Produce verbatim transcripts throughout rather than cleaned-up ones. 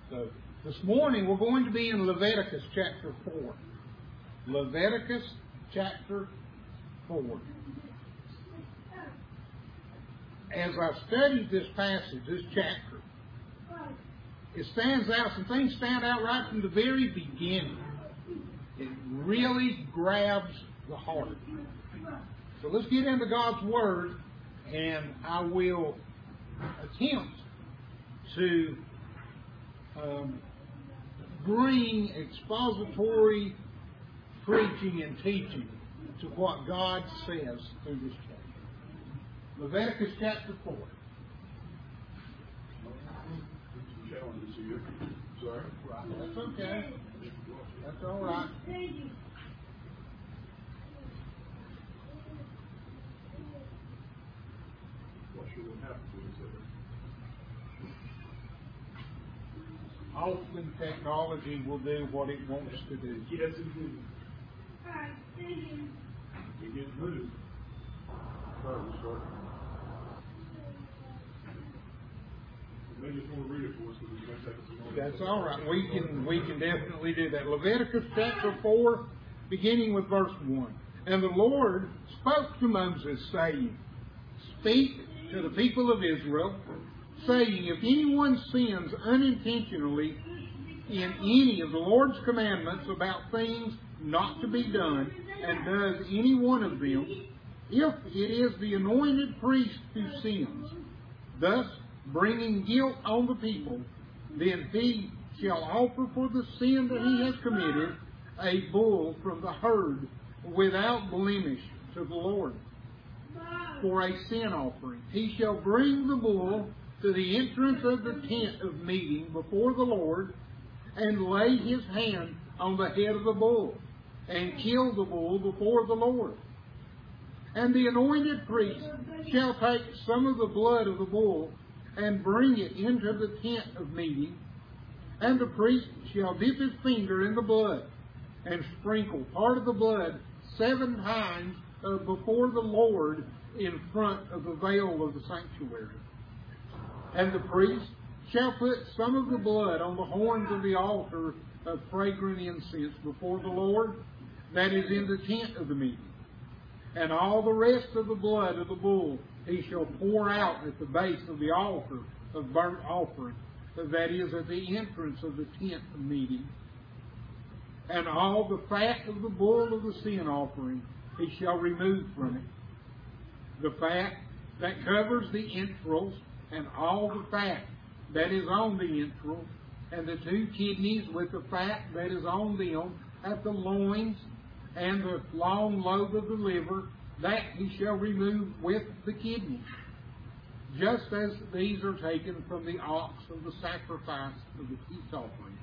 So this morning we're going to be in Leviticus chapter four. Leviticus chapter four. As I studied this passage, this chapter, it stands out, some things stand out right from the very beginning. It really grabs the heart. So let's get into God's Word, and I will attempt to um, bring expository preaching and teaching to what God says through this chapter. Leviticus chapter four. Challenges here. Sorry. Right. That's okay. That's all right. Not sure what happened to us there. Often technology will do what it wants to do. Yes, it did. It didn't move. Sorry, sorry. Maybe just want to read it for us because it's going to take us a moment. That's all right. We can we can definitely do that. Leviticus chapter four, beginning with verse one. And the Lord spoke to Moses, saying, Speak to the people of Israel, saying, If anyone sins unintentionally in any of the Lord's commandments about things not to be done, and does any one of them, if it is the anointed priest who sins, thus bringing guilt on the people, then he shall offer for the sin that he has committed a bull from the herd without blemish to the Lord for a sin offering. He shall bring the bull to the entrance of the tent of meeting before the Lord, and lay his hand on the head of the bull, and kill the bull before the Lord. And the anointed priest shall take some of the blood of the bull, and bring it into the tent of meeting, and the priest shall dip his finger in the blood, and sprinkle part of the blood seven times uh, before the Lord in front of the veil of the sanctuary. And the priest shall put some of the blood on the horns of the altar of fragrant incense before the Lord, that is in the tent of the meeting. And all the rest of the blood of the bull he shall pour out at the base of the altar of burnt offering, that is at the entrance of the tent of meeting. And all the fat of the bull of the sin offering he shall remove from it. The fat that covers the entrails, and all the fat that is on the entrails, and the two kidneys with the fat that is on them at the loins, and the long lobe of the liver, that he shall remove with the kidneys, just as these are taken from the ox of the sacrifice of the peace offering.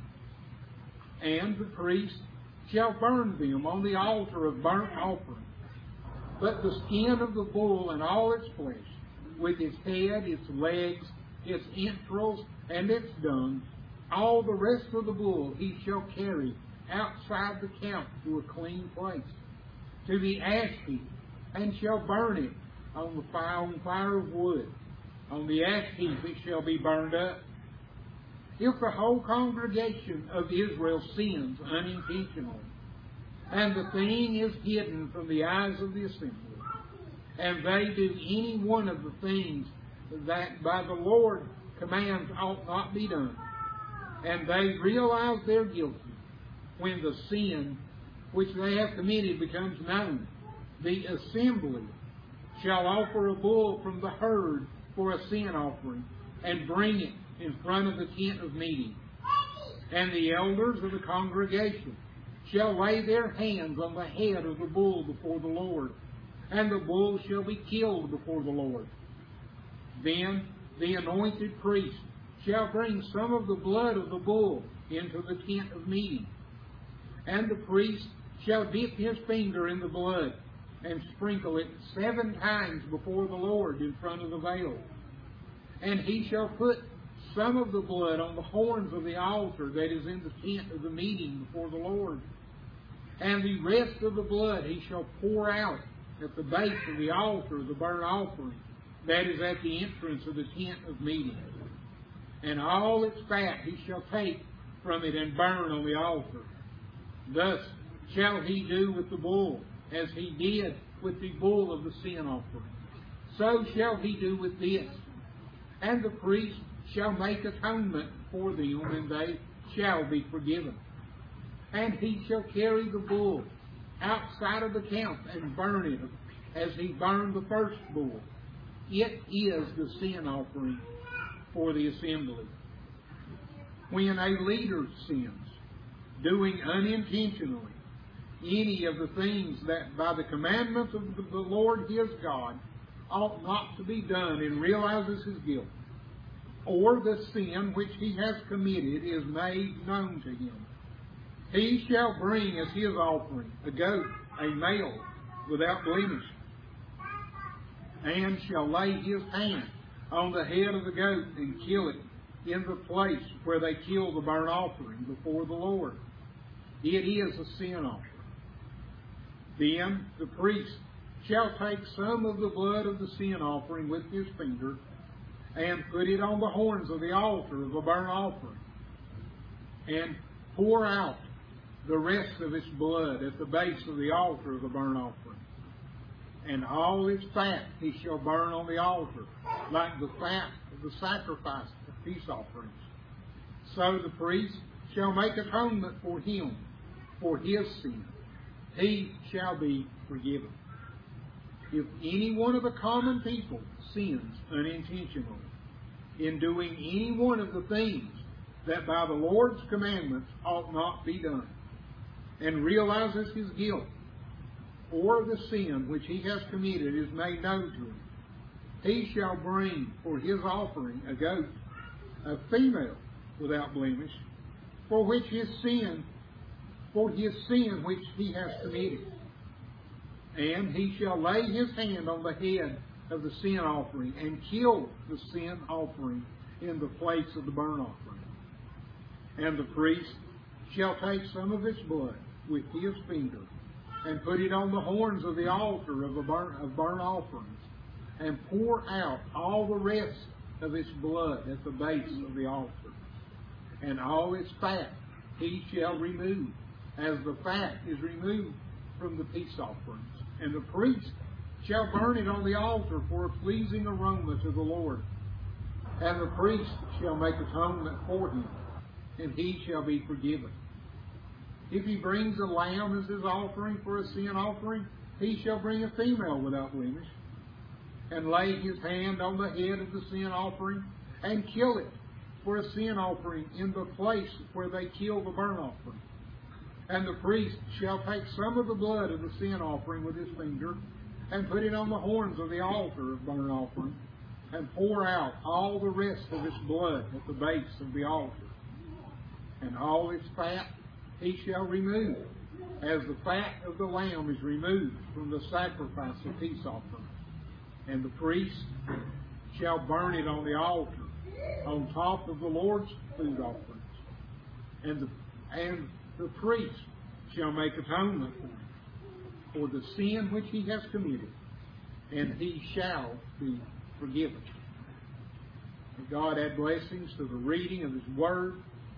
And the priest shall burn them on the altar of burnt offering. But the skin of the bull and all its flesh, with its head, its legs, its entrails, and its dung, all the rest of the bull he shall carry outside the camp to a clean place, to the ash heap, and shall burn it on the fire, on fire of wood. On the ash heap it shall be burned up. If the whole congregation of Israel sins unintentionally, and the thing is hidden from the eyes of the assembly, and they do any one of the things that by the Lord commands ought not be done, and they realize their guilty, when the sin which they have committed becomes known, the assembly shall offer a bull from the herd for a sin offering, and bring it in front of the tent of meeting. And the elders of the congregation shall lay their hands on the head of the bull before the Lord, and the bull shall be killed before the Lord. Then the anointed priest shall bring some of the blood of the bull into the tent of meeting. And the priest shall dip his finger in the blood, and sprinkle it seven times before the Lord in front of the veil. And he shall put some of the blood on the horns of the altar that is in the tent of the meeting before the Lord. And the rest of the blood he shall pour out at the base of the altar of the burnt offering, that is at the entrance of the tent of meeting. and all its fat he shall take from it and burn on the altar. Thus shall he do with the bull, as he did with the bull of the sin offering. So shall he do with this. And the priest shall make atonement for them, and they shall be forgiven. And he shall carry the bull outside of the camp and burn it, as he burned the first bull. It is the sin offering for the assembly. When a leader sins, doing unintentionally any of the things that by the commandments of the Lord his God ought not to be done, and realizes his guilt, or the sin which he has committed is made known to him, he shall bring as his offering a goat, a male, without blemish, and shall lay his hand on the head of the goat and kill it in the place where they kill the burnt offering before the Lord. It is a sin offering. Then the priest shall take some of the blood of the sin offering with his finger and put it on the horns of the altar of the burnt offering, and pour out the rest of its blood at the base of the altar of the burnt offering. And all its fat he shall burn on the altar, like the fat of the sacrifice of peace offerings. So the priest shall make atonement for him, for his sin. He shall be forgiven. If any one of the common people sins unintentionally in doing any one of the things that by the Lord's commandments ought not be done, and realizes his guilt, or the sin which he has committed is made known to him, he shall bring for his offering a goat, a female without blemish, for which his sin, for his sin which he has committed. And he shall lay his hand on the head of the sin offering and kill the sin offering in the place of the burnt offering. And the priest shall take some of its blood with his finger and put it on the horns of the altar of, the burnt, of burnt offerings, and pour out all the rest of its blood at the base of the altar. And all its fat he shall remove, as the fat is removed from the peace offerings. And the priest shall burn it on the altar for a pleasing aroma to the Lord. And the priest shall make atonement for him, and he shall be forgiven. If he brings a lamb as his offering for a sin offering, he shall bring a female without blemish, and lay his hand on the head of the sin offering, and kill it for a sin offering in the place where they kill the burnt offering. And the priest shall take some of the blood of the sin offering with his finger, and put it on the horns of the altar of burnt offering, and pour out all the rest of its blood at the base of the altar. And all its fat he shall remove, as the fat of the lamb is removed from the sacrifice of peace offering. And the priest shall burn it on the altar, on top of the Lord's food offerings. And the, and the priest shall make atonement for him, for the sin which he has committed, and he shall be forgiven. May God add blessings to the reading of his word.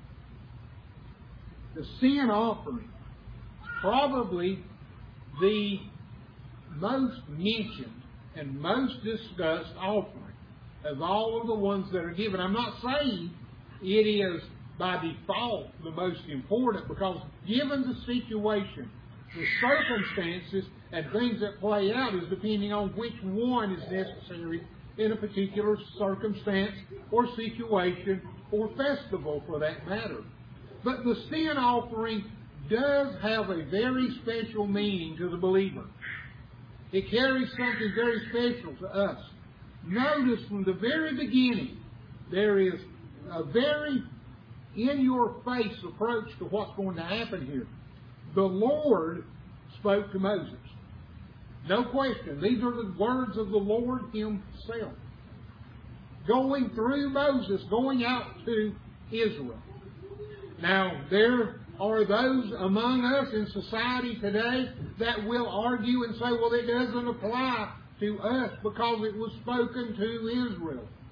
The sin offering is probably the most mentioned and most discussed offering of all of the ones that are given. I'm not saying it is by default the most important, because given the situation, the circumstances and things that play out is depending on which one is necessary in a particular circumstance or situation or festival for that matter. But the sin offering does have a very special meaning to the believer. It carries something very special to us. Notice from the very beginning, there is a very in-your-face approach to what's going to happen here. The Lord spoke to Moses. No question. These are the words of the Lord himself, going through Moses, going out to Israel. Now, there are those among us in society today that will argue and say, well, it doesn't apply to us because it was spoken to Israel.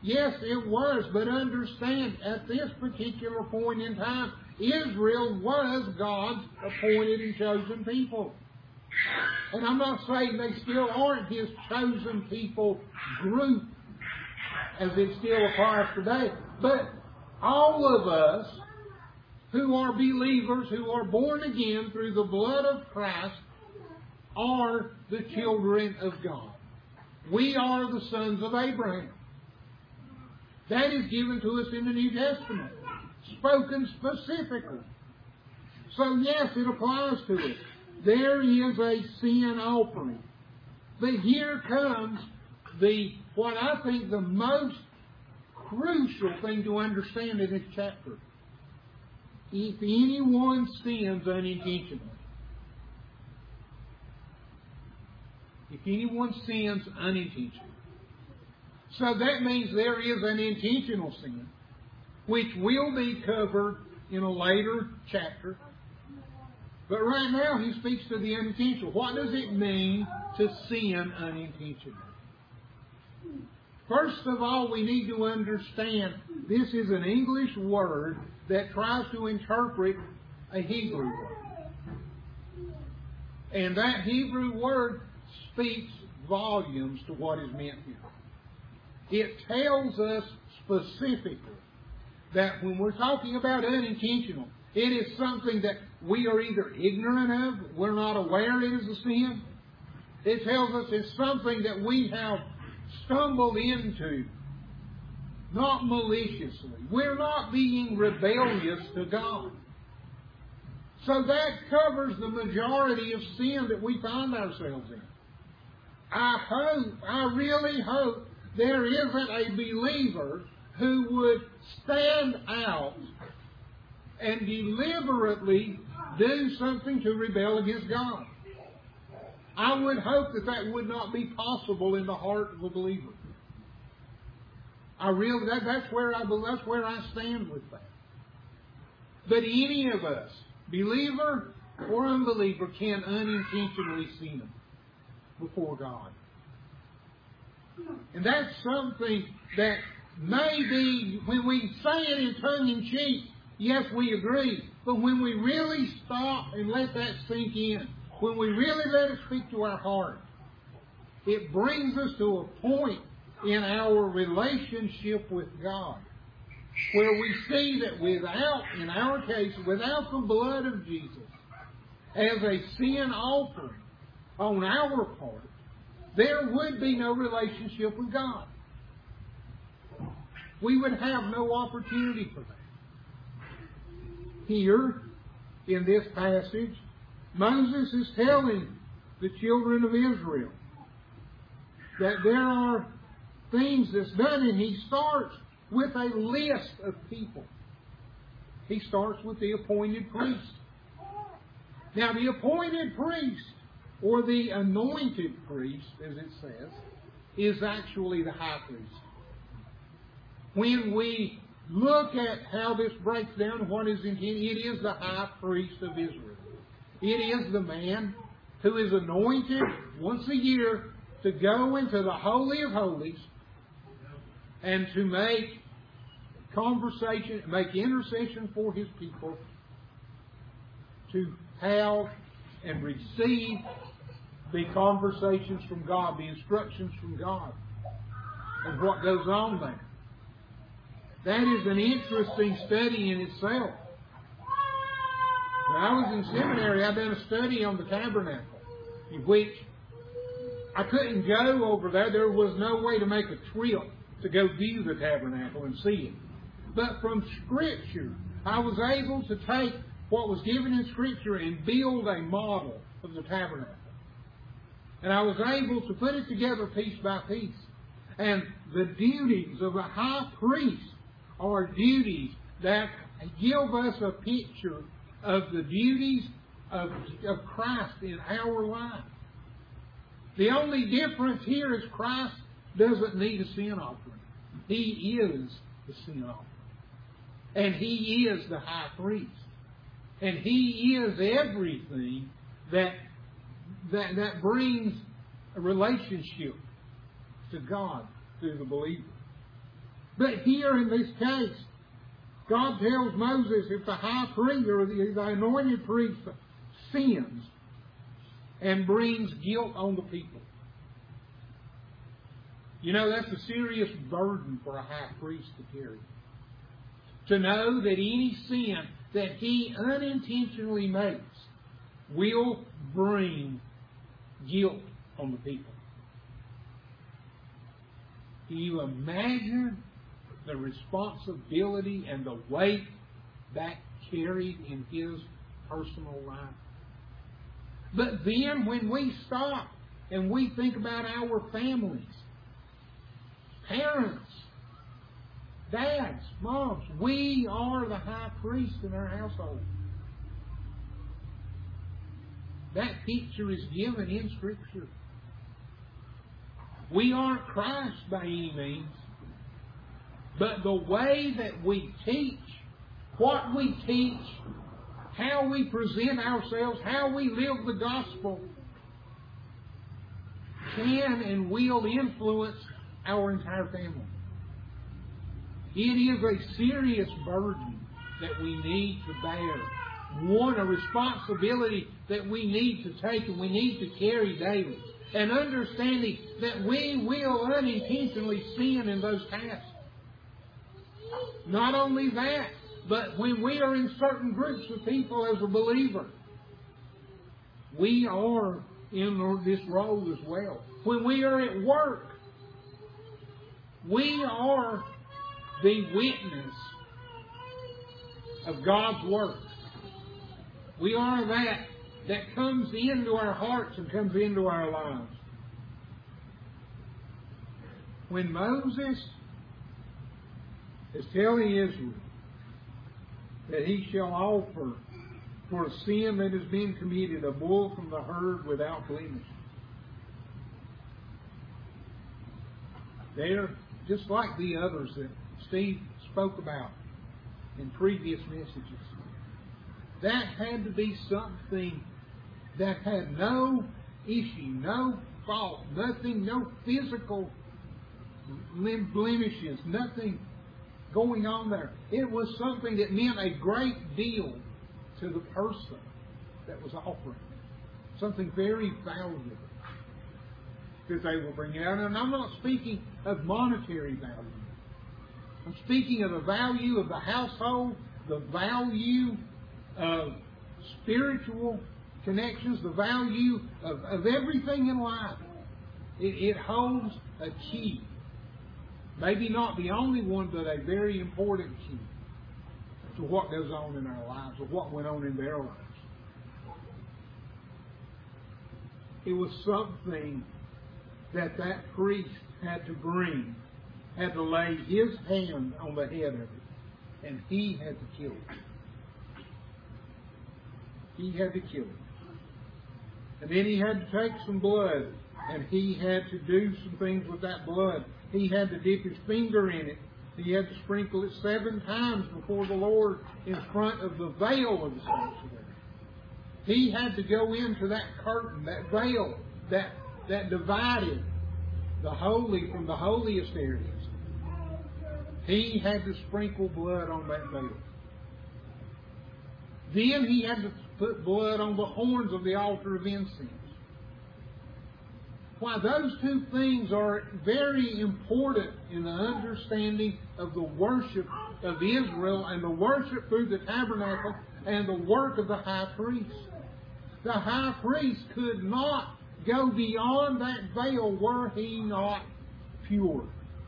Yes, it was, but understand, at this particular point in time, Israel was God's appointed and chosen people. And I'm not saying they still aren't His chosen people group, as it still applies today. But all of us who are believers, who are born again through the blood of Christ, are the children of God. We are the sons of Abraham. That is given to us in the New Testament, spoken specifically. So yes, it applies to us. There is a sin offering. But here comes the, what I think the most crucial thing to understand in this chapter. If anyone sins unintentionally, if anyone sins unintentionally, so that means there is an intentional sin, which will be covered in a later chapter. But right now he speaks to the unintentional. What does it mean to sin unintentionally? First of all, we need to understand this is an English word that tries to interpret a Hebrew word. And that Hebrew word speaks volumes to what is meant here. It tells us specifically that when we're talking about unintentional, it is something that we are either ignorant of, we're not aware it is a sin. It tells us it's something that we have stumbled into, not maliciously. We're not being rebellious to God. So that covers the majority of sin that we find ourselves in. I hope, I really hope there isn't a believer who would stand out and deliberately do something to rebel against God. I would hope that that would not be possible in the heart of a believer. I really, that, that's where I that's where I stand with that. But any of us, believer or unbeliever, can unintentionally sin before God. And that's something that maybe when we say it in tongue in cheek, yes, we agree. But when we really stop and let that sink in, when we really let it speak to our heart, it brings us to a point in our relationship with God where we see that without, in our case, without the blood of Jesus as a sin offering on our part, there would be no relationship with God. We would have no opportunity for that. Here, in this passage, Moses is telling the children of Israel that there are things that's done, and he starts with a list of people. He starts with the appointed priest. Now, the appointed priest, or the anointed priest, as it says, is actually the high priest. When we look at how this breaks down, what is intended, it is the high priest of Israel. It is the man who is anointed once a year to go into the Holy of Holies and to make conversation, make intercession for his people, to have and receive the conversations from God, the instructions from God, and what goes on there. That is an interesting study in itself. When I was in seminary, I'd done a study on the tabernacle, in which I couldn't go over there. There was no way to make a trip to go view the tabernacle and see it. But from Scripture, I was able to take what was given in Scripture and build a model of the tabernacle. And I was able to put it together piece by piece. And the duties of a high priest are duties that give us a picture of the duties of, of Christ in our life. The only difference here is Christ doesn't need a sin offering. He is the sin offering. And He is the high priest. And He is everything that, that, that brings a relationship to God through the believer. But here in this case, God tells Moses if the high priest or the, the anointed priest sins and brings guilt on the people. You know, that's a serious burden for a high priest to carry. To know that any sin that he unintentionally makes will bring guilt on the people. Can you imagine the responsibility and the weight that carried in his personal life? But then when we stop and we think about our families, parents, dads, moms, we are the high priest in our household. That picture is given in Scripture. We aren't Christ by any means, but the way that we teach, what we teach, how we present ourselves, how we live the gospel, can and will influence our entire family. It is a serious burden that we need to bear. One, a responsibility that we need to take and we need to carry daily. And understanding that we will unintentionally sin in those tasks. Not only that, but when we are in certain groups of people as a believer, we are in this role as well. When we are at work, we are the witness of God's work. We are that that comes into our hearts and comes into our lives. When Moses is telling Israel that he shall offer for a sin that has been committed a bull from the herd without blemish, they're just like the others that Steve spoke about in previous messages. That had to be something that had no issue, no fault, nothing, no physical blemishes, nothing going on there. It was something that meant a great deal to the person that was offering. Something very valuable that they were bringing out. And I'm not speaking of monetary value. I'm speaking of the value of the household, the value of spiritual connections, the value of, of everything in life. It, it holds a key. Maybe not the only one, but a very important key to what goes on in our lives, or what went on in their lives. It was something that that priest had to bring, had to lay his hand on the head of it, and he had to kill it. He had to kill it. And then he had to take some blood, and he had to do some things with that blood. He had to dip his finger in it. He had to sprinkle it seven times before the Lord in front of the veil of the sanctuary. He had to go into that curtain, that veil, that, that divided the holy from the holiest areas. He had to sprinkle blood on that veil. Then he had to put blood on the horns of the altar of incense. Why, those two things are very important in the understanding of the worship of Israel and the worship through the tabernacle and the work of the high priest. The high priest could not go beyond that veil were he not pure.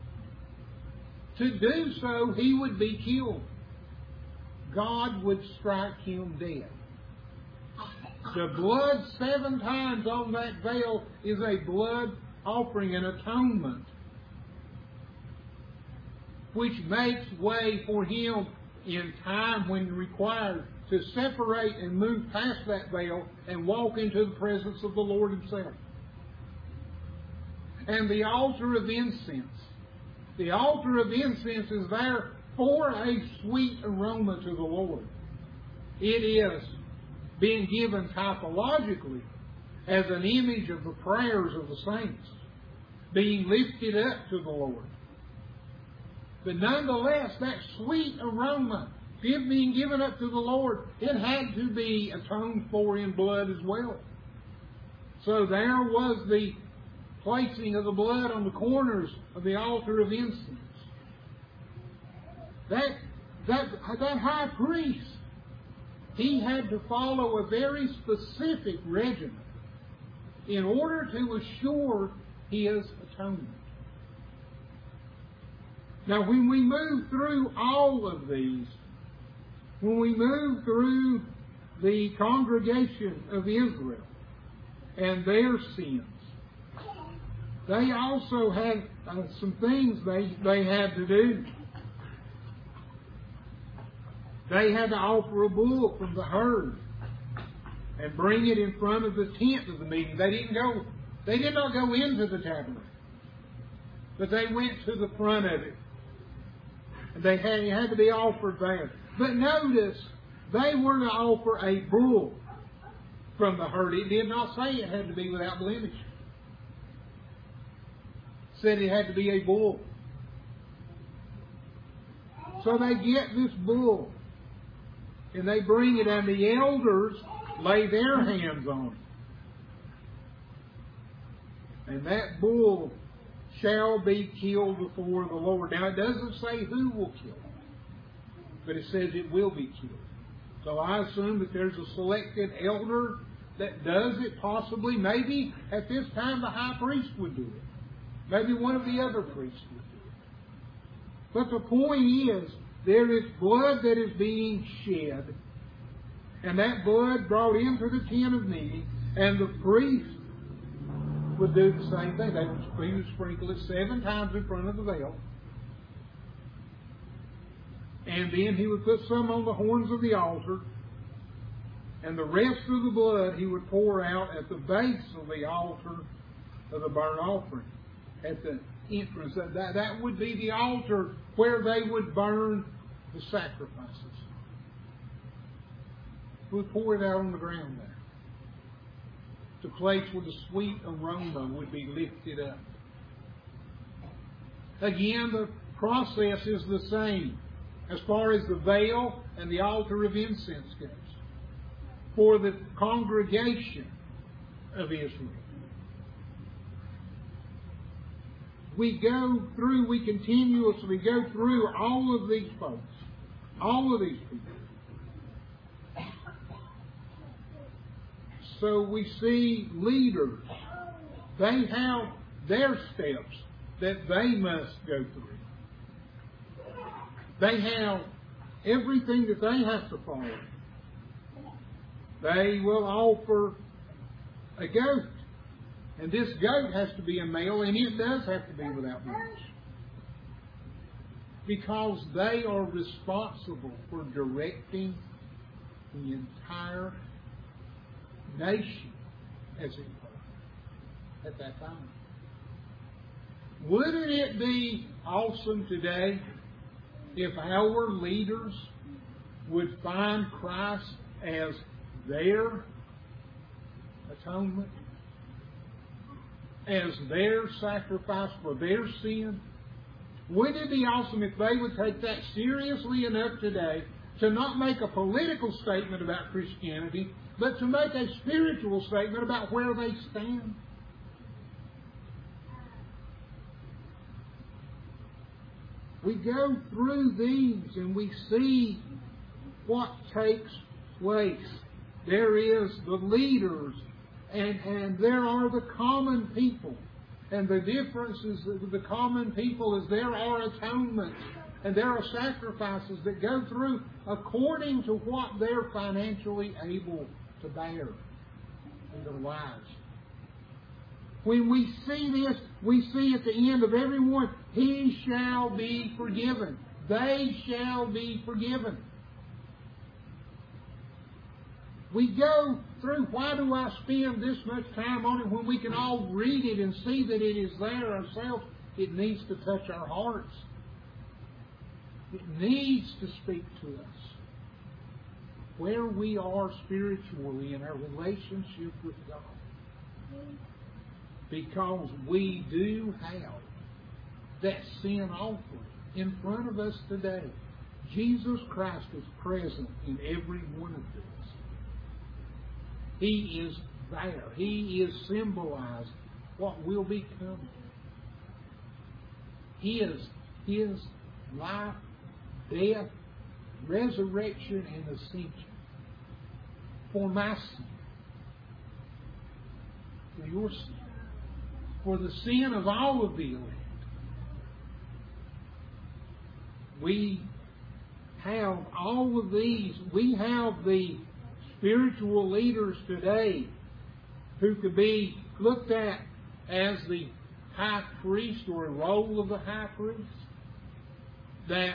To do so, he would be killed. God would strike him dead. The blood seven times on that veil is a blood offering, an atonement, which makes way for him in time when required to separate and move past that veil and walk into the presence of the Lord Himself. And the altar of incense. The altar of incense is there for a sweet aroma to the Lord. It is being given typologically as an image of the prayers of the saints being lifted up to the Lord. But nonetheless, that sweet aroma being given up to the Lord, it had to be atoned for in blood as well. So there was the placing of the blood on the corners of the altar of incense. That, that, that high priest, he had to follow a very specific regimen in order to assure his atonement. Now, when we move through all of these, when we move through the congregation of Israel and their sins, they also had uh, some things they, they had to do. They had to offer a bull from the herd and bring it in front of the tent of the meeting. They didn't go, they did not go into the tabernacle, but they went to the front of it. And they had, it had to be offered there. But notice, they were to offer a bull from the herd. It did not say it had to be without blemish. It said it had to be a bull. So they get this bull, and they bring it, and the elders lay their hands on it. And that bull shall be killed before the Lord. Now, it doesn't say who will kill it, but it says it will be killed. So I assume that there's a selected elder that does it, possibly. Maybe at this time the high priest would do it. Maybe one of the other priests would do it. But the point is, there is blood that is being shed, and that blood brought into the tent of meeting, and the priest would do the same thing. They would, he would sprinkle it seven times in front of the veil. And then he would put some on the horns of the altar. And the rest of the blood he would pour out at the base of the altar of the burnt offering. At the entrance. That, that would be the altar where they would burn the sacrifices. He would pour it out on the ground there. The place where the sweet aroma would be lifted up. Again, the process is the same as far as the veil and the altar of incense goes for the congregation of Israel. We go through, we continuously go through all of these folks, all of these people. So we see leaders. They have their steps that they must go through. They have everything that they have to follow. They will offer a goat. And this goat has to be a male, and it does have to be without blemish. Because they are responsible for directing the entire nation, as it were, at that time. Wouldn't it be awesome today if our leaders would find Christ as their atonement, as their sacrifice for their sin? Wouldn't it be awesome if they would take that seriously enough today to not make a political statement about Christianity, but to make a spiritual statement about where they stand? We go through these and we see what takes place. There is the leaders, and, and there are the common people. And the difference is that the common people is there are atonements and there are sacrifices that go through according to what they're financially able to bear in their lives. When we see this, we see at the end of every one, he shall be forgiven. They shall be forgiven. We go through, why do I spend this much time on it when we can all read it and see that it is there ourselves? It needs to touch our hearts. It needs to speak to us. Where we are spiritually in our relationship with God. Because we do have that sin offering in front of us today. Jesus Christ is present in every one of these. He is there. He is symbolized what will be coming. His, His life, death, resurrection, and ascension for my sin, for your sin, for the sin of all of the elect. We have all of these. We have the spiritual leaders today who could be looked at as the high priest or a role of the high priest that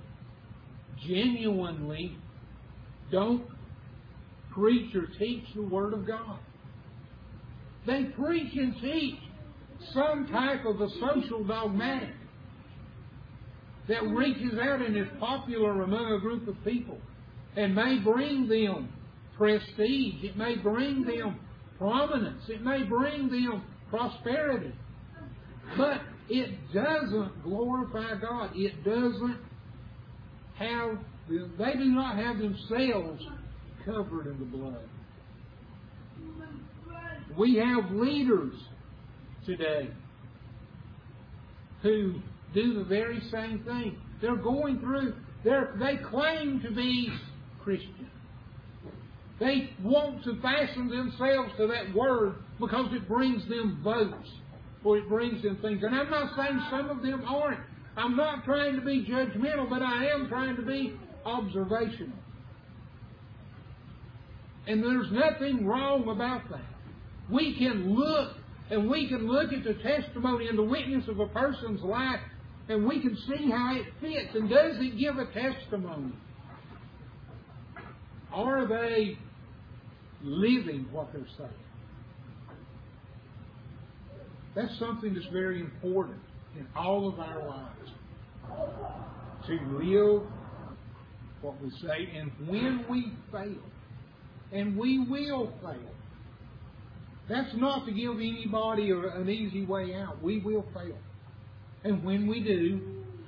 genuinely don't preach or teach the Word of God. They preach and teach some type of a social dogmatic that reaches out and is popular among a group of people and may bring them prestige. It may bring them prominence. It may bring them prosperity. But it doesn't glorify God. It doesn't have, they do not have themselves covered in the blood. We have leaders today who do the very same thing. They're going through, they're, they claim to be Christian. They want to fasten themselves to that word because it brings them votes or it brings them things. And I'm not saying some of them aren't. I'm not trying to be judgmental, but I am trying to be observational. And there's nothing wrong about that. We can look and we can look at the testimony and the witness of a person's life and we can see how it fits. And does it give a testimony? Are they living what they're saying? That's something that's very important in all of our lives. To live what we say. And when we fail, and we will fail, that's not to give anybody an easy way out. We will fail. And when we do,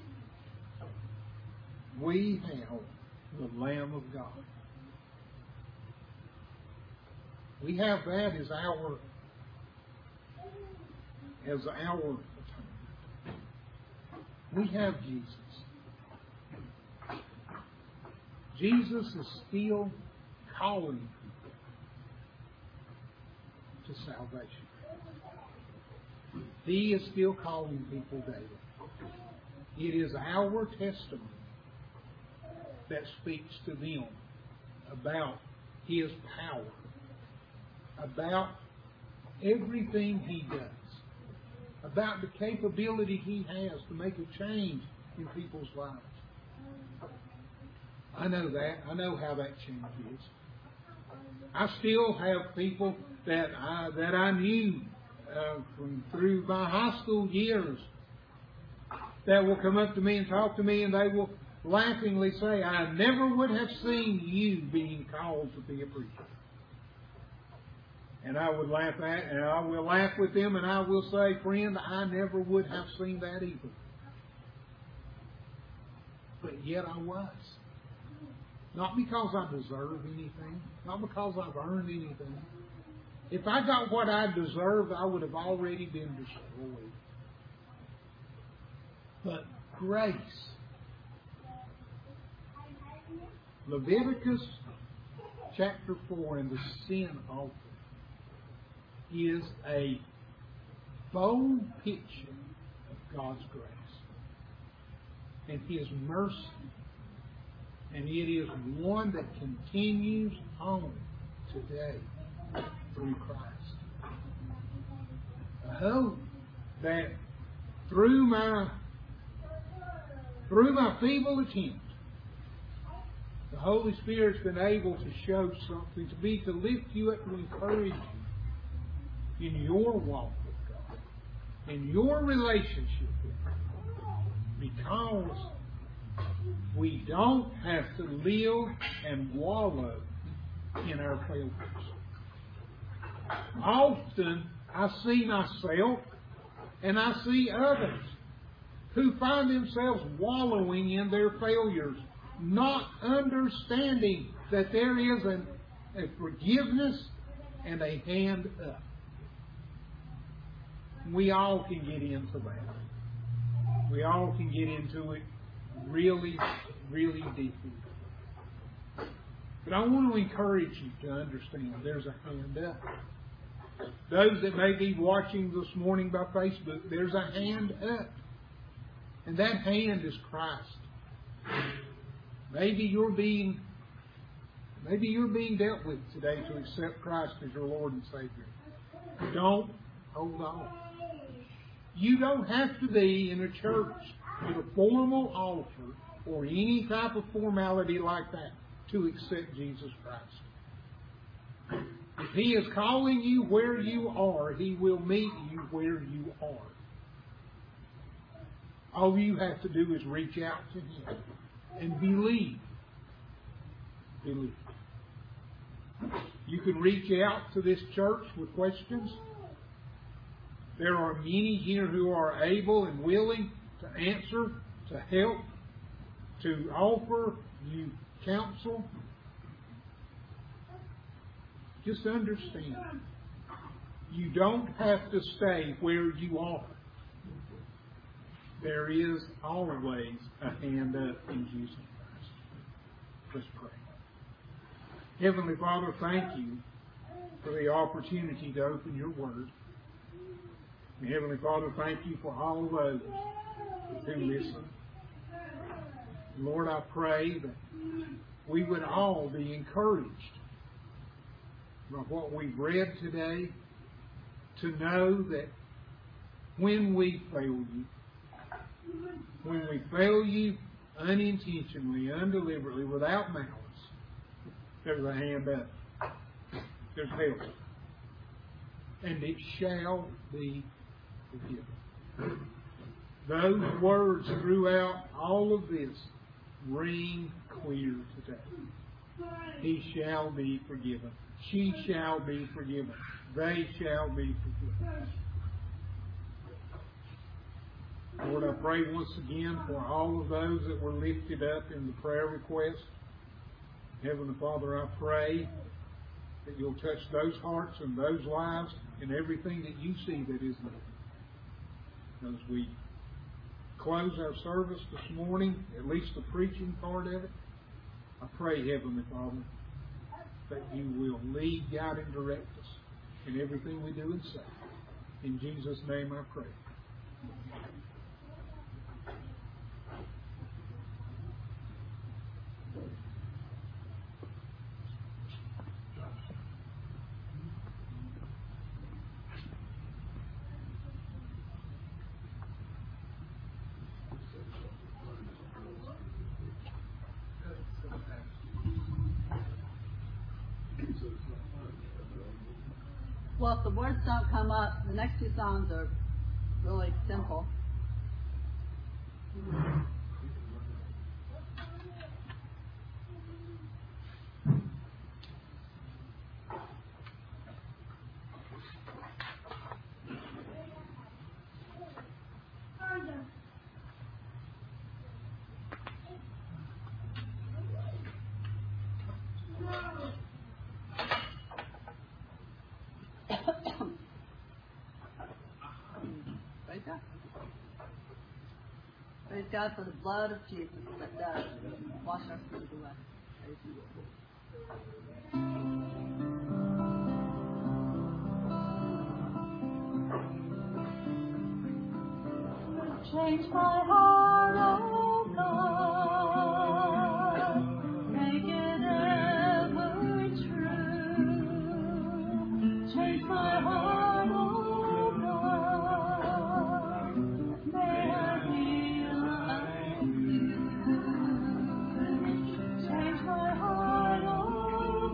we have the Lamb of God. We have that as our as our atonement. We have Jesus. Jesus is still calling people to salvation. He is still calling people daily. It is our testimony that speaks to them about His power, about everything He does, about the capability He has to make a change in people's lives. I know that. I know how that change is. I still have people that I, that I knew uh, from through my high school years that will come up to me and talk to me, and they will laughingly say, I never would have seen you being called to be a preacher. And I would laugh at, and I will laugh with them, and I will say, friend, I never would have seen that either. But yet I was. Not because I deserve anything, not because I've earned anything. If I got what I deserved, I would have already been destroyed. But grace. Leviticus chapter four and the sin offering is a bold picture of God's grace and His mercy. And it is one that continues on today through Christ. I hope that through my through my feeble attempt, the Holy Spirit's been able to show something, to be to lift you up, to encourage you in your walk with God, in your relationship with Him, because we don't have to live and wallow in our failures. Often I see myself and I see others who find themselves wallowing in their failures, not understanding that there is an, a forgiveness and a hand up. We all can get into that. We all can get into it really, really deeply. But I want to encourage you to understand there's a hand up. Those that may be watching this morning by Facebook, there's a hand up. And that hand is Christ. Maybe you're being maybe you're being dealt with today to accept Christ as your Lord and Savior. Don't hold on. You don't have to be in a church with a formal altar or any type of formality like that to accept Jesus Christ. If He is calling you where you are, He will meet you where you are. All you have to do is reach out to Him and believe. Believe. You can reach out to this church with questions. There are many here who are able and willing to answer, to help, to offer you counsel. Just understand, you don't have to stay where you are. There is always a hand up in Jesus Christ. Let's pray. Heavenly Father, thank you for the opportunity to open your Word. And Heavenly Father, thank you for all of those who listen. Lord, I pray that we would all be encouraged by what we've read today, to know that when we fail you, when we fail you unintentionally, undeliberately, without malice, there's a hand up. There's help. And it shall be forgiven. Those words throughout all of this ring clear today. He shall be forgiven. She shall be forgiven. They shall be forgiven. Lord, I pray once again for all of those that were lifted up in the prayer request. Heavenly Father, I pray that you'll touch those hearts and those lives and everything that you see that is there. As we close our service this morning, at least the preaching part of it, I pray, Heavenly Father, that you will lead, guide, and direct us in everything we do and say. In Jesus' name I pray. Well, if the words don't come up, the next two songs are really simple. Praise God for the blood of Jesus that does wash our sins away. Praise you. Change my heart, oh God, make it ever true. Change my heart, oh God, may I be like you. Change my heart, oh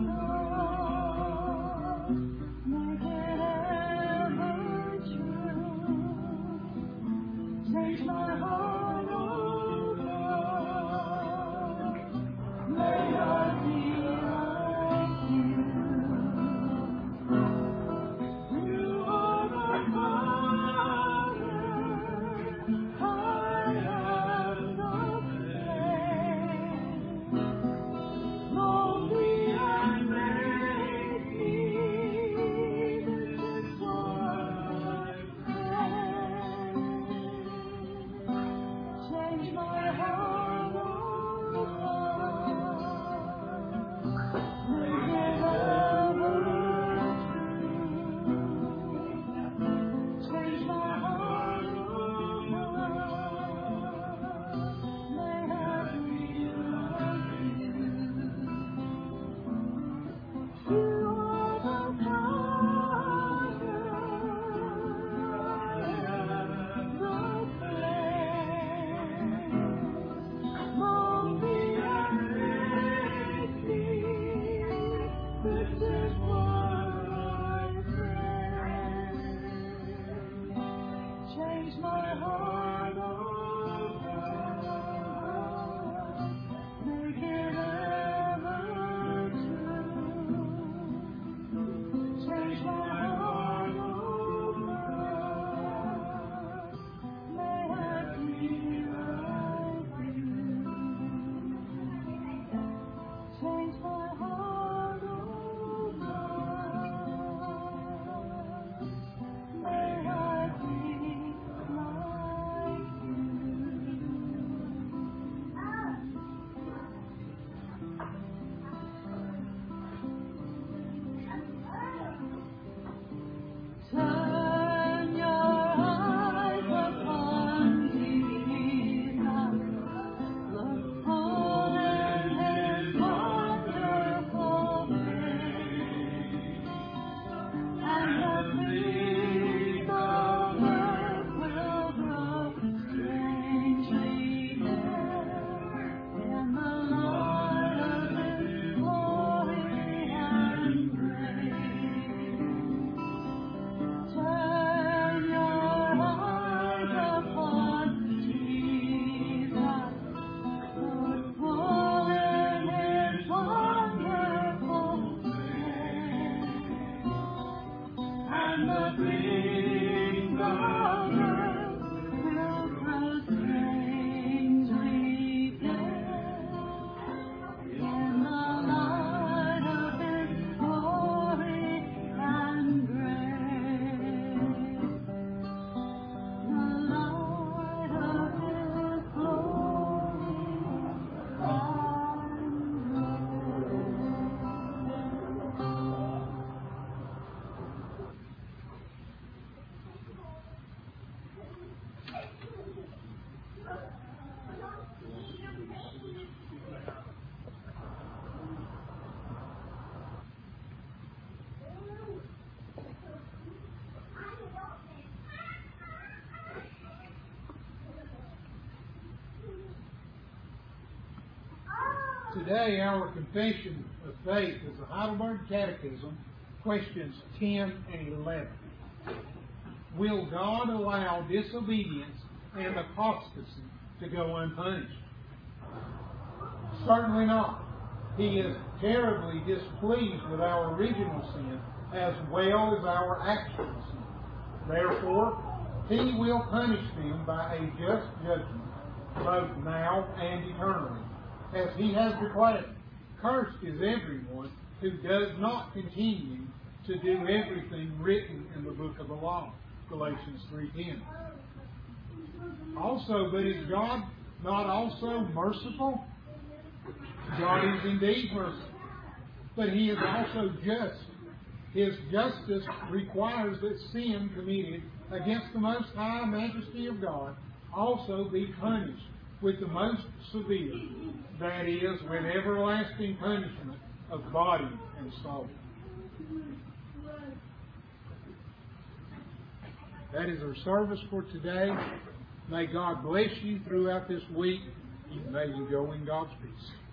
God, make it ever true. Change my heart, oh God, may I be like you. You are my Father, I Today, our confession of faith is the Heidelberg Catechism, questions ten and eleven. Will God allow disobedience and apostasy to go unpunished? Certainly not. He is terribly displeased with our original sin as well as our actual sin. Therefore, He will punish them by a just judgment, both now and eternally. As He has declared, cursed is everyone who does not continue to do everything written in the book of the law. Galatians three ten. Also, but is God not also merciful? God is indeed merciful, but He is also just. His justice requires that sin committed against the most high majesty of God also be punished with the most severe, that is, with everlasting punishment of body and soul. That is our service for today. May God bless you throughout this week. May you go in God's peace.